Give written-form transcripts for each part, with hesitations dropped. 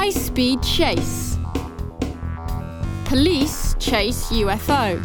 High-speed chase. Police chase UFO.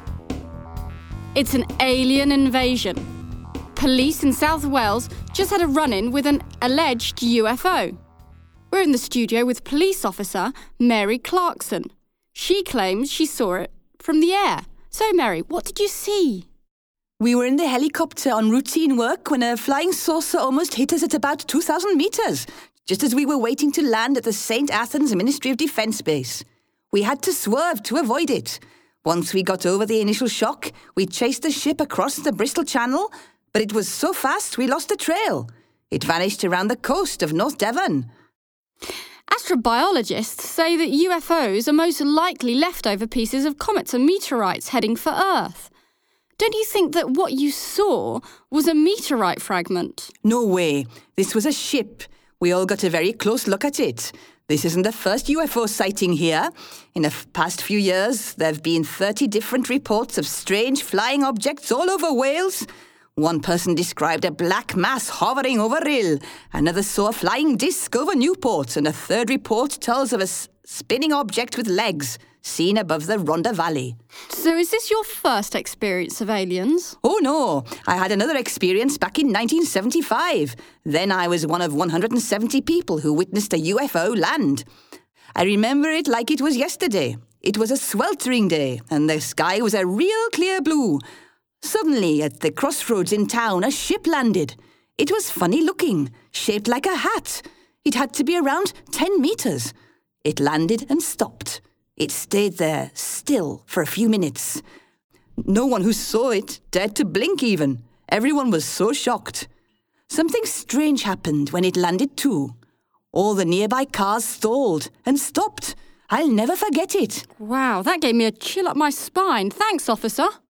It's an alien invasion. Police in South Wales just had a run-in with an alleged UFO. We're in the studio with police officer Mary Clarkson. She claims she saw it from the air. So, Mary, what did you see? We were in the helicopter on routine work when a flying saucer almost hit us at about 2,000 metres, just as we were waiting to land at the St. Athens Ministry of Defence base. We had to swerve to avoid it. Once we got over the initial shock, we chased the ship across the Bristol Channel, but it was so fast we lost the trail. It vanished around the coast of North Devon. Astrobiologists say that UFOs are most likely leftover pieces of comets and meteorites heading for Earth. Don't you think that what you saw was a meteorite fragment? No way. This was a ship. We all got a very close look at it. This isn't the first UFO sighting here. In the past few years, there have been 30 different reports of strange flying objects all over Wales. One person described a black mass hovering over Rhyl. Another saw a flying disc over Newport. And a third report tells of a spinning object with legs seen above the Rhondda Valley. So is this your first experience of aliens? Oh no, I had another experience back in 1975. Then I was one of 170 people who witnessed a UFO land. I remember it like it was yesterday. It was a sweltering day and the sky was a real clear blue. Suddenly, at the crossroads in town, a ship landed. It was funny looking, shaped like a hat. It had to be around 10 metres. It landed and stopped. It stayed there, still, for a few minutes. No one who saw it dared to blink even. Everyone was so shocked. Something strange happened when it landed too. All the nearby cars stalled and stopped. I'll never forget it. Wow, that gave me a chill up my spine. Thanks, officer.